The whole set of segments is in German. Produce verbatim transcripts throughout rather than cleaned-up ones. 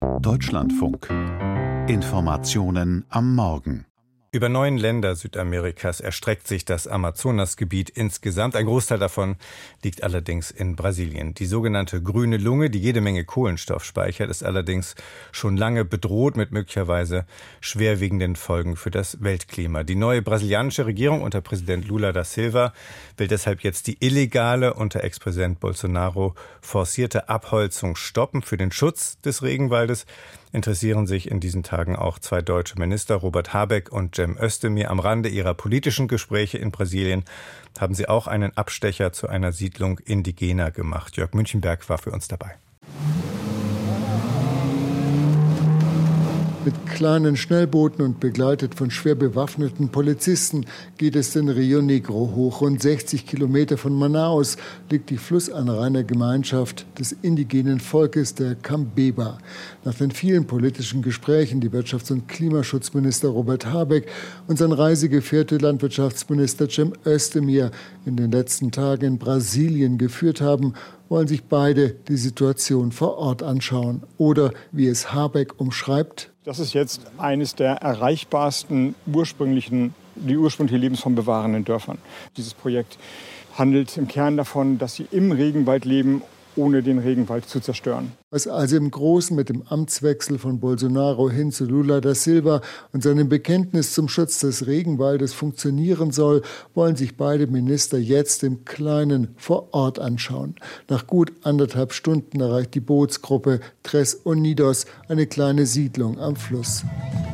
Deutschlandfunk. Informationen am Morgen. Über neun Länder Südamerikas erstreckt sich das Amazonasgebiet insgesamt. Ein Großteil davon liegt allerdings in Brasilien. Die sogenannte grüne Lunge, die jede Menge Kohlenstoff speichert, ist allerdings schon lange bedroht mit möglicherweise schwerwiegenden Folgen für das Weltklima. Die neue brasilianische Regierung unter Präsident Lula da Silva will deshalb jetzt die illegale, unter Ex-Präsident Bolsonaro forcierte Abholzung stoppen. Für den Schutz des Regenwaldes interessieren sich in diesen Tagen auch zwei deutsche Minister, Robert Habeck und Cem Özdemir. Am Rande ihrer politischen Gespräche in Brasilien haben sie auch einen Abstecher zu einer Siedlung Indigener gemacht. Jörg Münchenberg war für uns dabei. Mit kleinen Schnellbooten und begleitet von schwer bewaffneten Polizisten geht es den Rio Negro hoch. Rund sechzig Kilometer von Manaus liegt die Flussanrainergemeinschaft des indigenen Volkes der Cambeba. Nach den vielen politischen Gesprächen, die Wirtschafts- und Klimaschutzminister Robert Habeck und sein Reisegefährte Landwirtschaftsminister Cem Özdemir in den letzten Tagen in Brasilien geführt haben, wollen sich beide die Situation vor Ort anschauen. Oder, wie es Habeck umschreibt: Das ist jetzt eines der erreichbarsten ursprünglichen, die ursprüngliche Lebensform bewahrenden Dörfern. Dieses Projekt handelt im Kern davon, dass sie im Regenwald leben, ohne den Regenwald zu zerstören. Was also im Großen mit dem Amtswechsel von Bolsonaro hin zu Lula da Silva und seinem Bekenntnis zum Schutz des Regenwaldes funktionieren soll, wollen sich beide Minister jetzt im Kleinen vor Ort anschauen. Nach gut anderthalb Stunden erreicht die Bootsgruppe Tres Unidos eine kleine Siedlung am Fluss.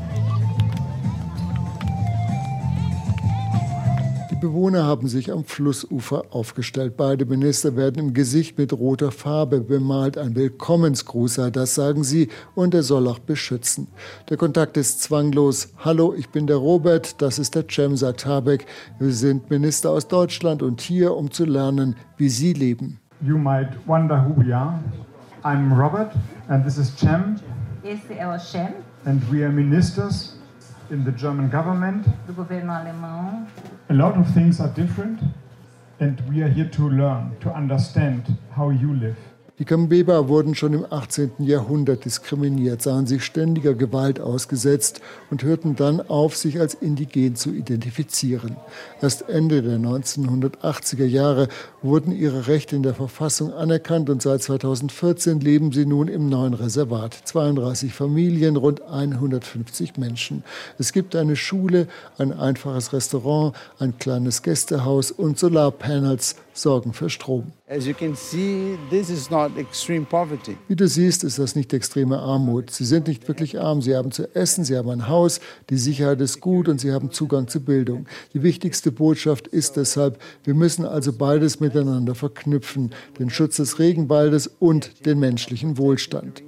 Die Bewohner haben sich am Flussufer aufgestellt. Beide Minister werden im Gesicht mit roter Farbe bemalt. Ein Willkommensgruß sei das, sagen sie, und er soll auch beschützen. Der Kontakt ist zwanglos. Hallo, ich bin der Robert, das ist der Cem, sagt Habeck. Wir sind Minister aus Deutschland und hier, um zu lernen, wie sie leben. You might wonder who we are. I'm Robert and this is Cem. Esse é o Cem. And we are ministers in the German government. Do governo alemão. A lot of things are different and we are here to learn, to understand how you live. Die Cambeba wurden schon im achtzehnten Jahrhundert diskriminiert, sahen sich ständiger Gewalt ausgesetzt und hörten dann auf, sich als indigen zu identifizieren. Erst Ende der neunzehnhundertachtziger Jahre wurden ihre Rechte in der Verfassung anerkannt und seit zweitausendvierzehn leben sie nun im neuen Reservat. zweiunddreißig Familien, rund hundertfünfzig Menschen. Es gibt eine Schule, ein einfaches Restaurant, ein kleines Gästehaus und Solarpanels sorgen für Strom. As you can see, this is not extreme poverty. Wie du siehst, ist das nicht extreme Armut. Sie sind nicht wirklich arm. Sie haben zu essen, sie haben ein Haus, die Sicherheit ist gut und sie haben Zugang zu Bildung. Die wichtigste Botschaft ist deshalb, wir müssen also beides miteinander verknüpfen, den Schutz des Regenwaldes und den menschlichen Wohlstand.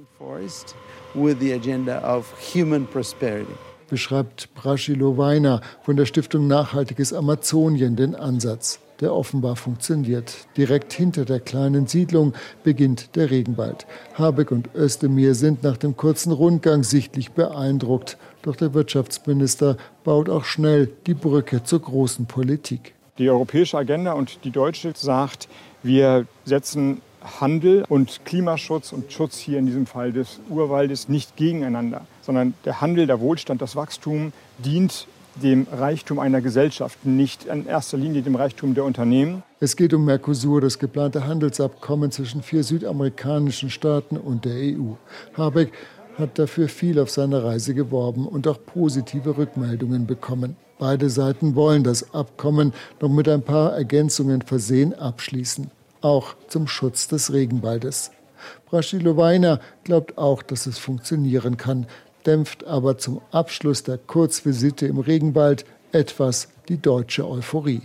With the agenda of human prosperity. Beschreibt Brashilo Weiner von der Stiftung Nachhaltiges Amazonien den Ansatz, der offenbar funktioniert. Direkt hinter der kleinen Siedlung beginnt der Regenwald. Habeck und Özdemir sind nach dem kurzen Rundgang sichtlich beeindruckt. Doch der Wirtschaftsminister baut auch schnell die Brücke zur großen Politik. Die europäische Agenda und die deutsche sagt, wir setzen Handel und Klimaschutz und Schutz hier in diesem Fall des Urwaldes nicht gegeneinander, sondern der Handel, der Wohlstand, das Wachstum dient dem Reichtum einer Gesellschaft, nicht in erster Linie dem Reichtum der Unternehmen. Es geht um Mercosur, das geplante Handelsabkommen zwischen vier südamerikanischen Staaten und der E U. Habeck hat dafür viel auf seiner Reise geworben und auch positive Rückmeldungen bekommen. Beide Seiten wollen das Abkommen noch mit ein paar Ergänzungen versehen abschließen, auch zum Schutz des Regenwaldes. Brashilo Weiner glaubt auch, dass es funktionieren kann, dämpft aber zum Abschluss der Kurzvisite im Regenwald etwas die deutsche Euphorie.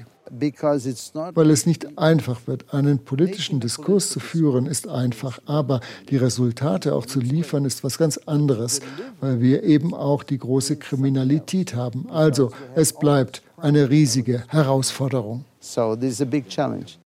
Weil es nicht einfach wird, einen politischen Diskurs zu führen, ist einfach, aber die Resultate auch zu liefern, ist was ganz anderes, weil wir eben auch die große Kriminalität haben. Also, es bleibt eine riesige Herausforderung. So this is a big challenge.